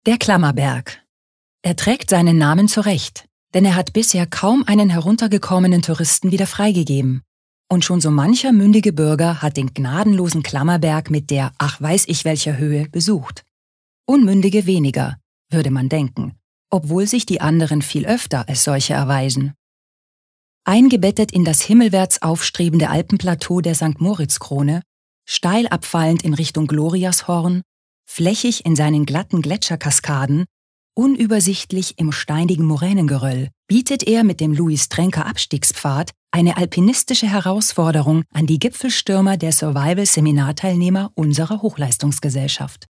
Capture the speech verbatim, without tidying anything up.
Der Klammerberg. Er trägt seinen Namen zu Recht, denn er hat bisher kaum einen heruntergekommenen Touristen wieder freigegeben. Und schon so mancher mündige Bürger hat den gnadenlosen Klammerberg mit der ach weiß ich welcher Höhe besucht. Unmündige weniger, würde man denken, obwohl sich die anderen viel öfter als solche erweisen. Eingebettet in das himmelwärts aufstrebende Alpenplateau der Sankt Moritz-Krone, steil abfallend in Richtung Gloriashorn, flächig in seinen glatten Gletscherkaskaden, unübersichtlich im steinigen Moränengeröll, bietet er mit dem Louis-Trenker-Abstiegspfad eine alpinistische Herausforderung an die Gipfelstürmer der Survival-Seminarteilnehmer unserer Hochleistungsgesellschaft.